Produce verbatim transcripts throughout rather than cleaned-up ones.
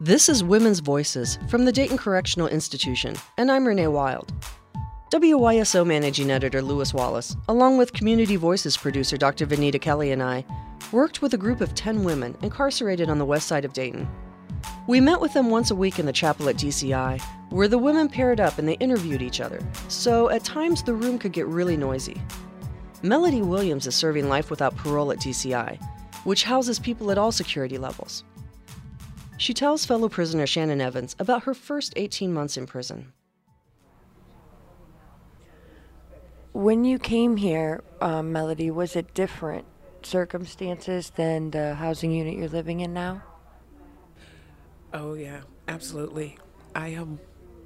This is Women's Voices from the Dayton Correctional Institution, and I'm Renee Wild. W Y S O Managing Editor Lewis Wallace, along with Community Voices producer Doctor Vanita Kelly and I, worked with a group of ten women incarcerated on the west side of Dayton. We met with them once a week in the chapel at D C I, where the women paired up and they interviewed each other, so at times the room could get really noisy. Melody Williams is serving life without parole at D C I, which houses people at all security levels. She tells fellow prisoner Shannon Evans about her first eighteen months in prison. When you came here, um, Melody, was it different circumstances than the housing unit you're living in now? Oh yeah, absolutely. I um,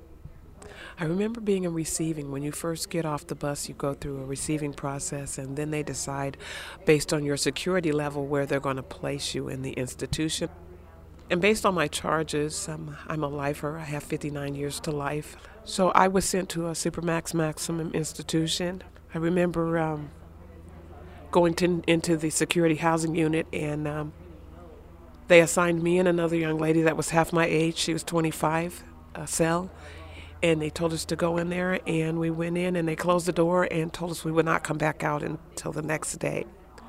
I remember being in receiving. When you first get off the bus, you go through a receiving process, and then they decide, based on your security level, where they're going to place you in the institution. And based on my charges, um, I'm a lifer. I have fifty-nine years to life. So I was sent to a Supermax Maximum institution. I remember um, going to, into the security housing unit, and um, they assigned me and another young lady that was half my age. She was twenty-five, a cell. And they told us to go in there, and we went in, and they closed the door and told us we would not come back out until the next day.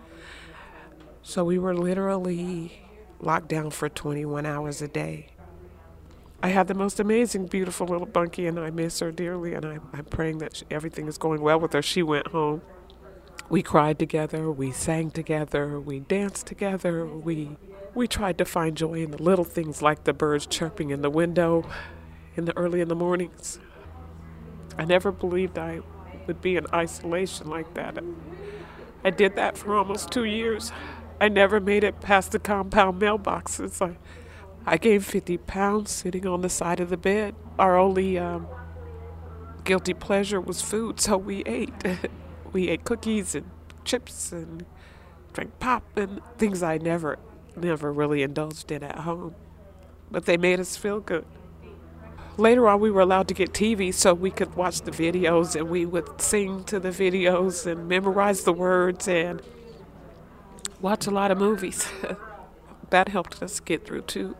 So we were literally locked down for twenty-one hours a day. I had the most amazing, beautiful little bunkie, and I miss her dearly, and I, I'm praying that she, everything is going well with her. She went home. We cried together, we sang together, we danced together, we we tried to find joy in the little things like the birds chirping in the window in the early in the mornings. I never believed I would be in isolation like that. I did that for almost two years. I never made it past the compound mailboxes. I, I gained fifty pounds sitting on the side of the bed. Our only um, guilty pleasure was food, so we ate. We ate cookies and chips and drank pop and things I never, never really indulged in at home. But they made us feel good. Later on, we were allowed to get T V so we could watch the videos, and we would sing to the videos and memorize the words and watch a lot of movies. That helped us get through too.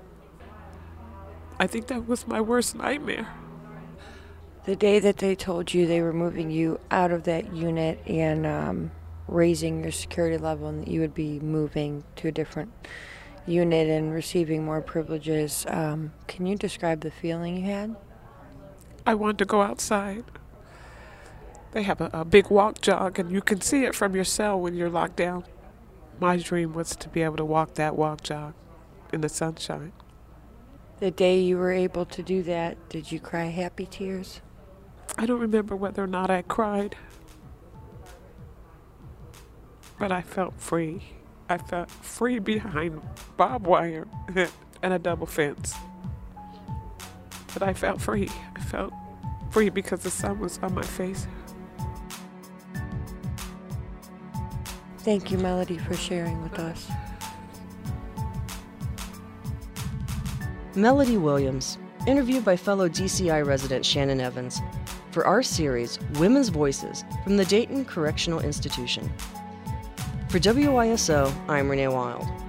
I think that was my worst nightmare. The day that they told you they were moving you out of that unit and um, raising your security level, and that you would be moving to a different unit and receiving more privileges, um, can you describe the feeling you had? I wanted to go outside. They have a, a big walk jog, and you can see it from your cell when you're locked down. My dream was to be able to walk that walk jog in the sunshine. The day you were able to do that, did you cry happy tears? I don't remember whether or not I cried, but I felt free. I felt free behind barbed wire and a double fence. But I felt free. I felt free because the sun was on my face. Thank you, Melody, for sharing with us. Melody Williams, interviewed by fellow D C I resident Shannon Evans, for our series, Women's Voices from the Dayton Correctional Institution. For W Y S O, I'm Renee Wild.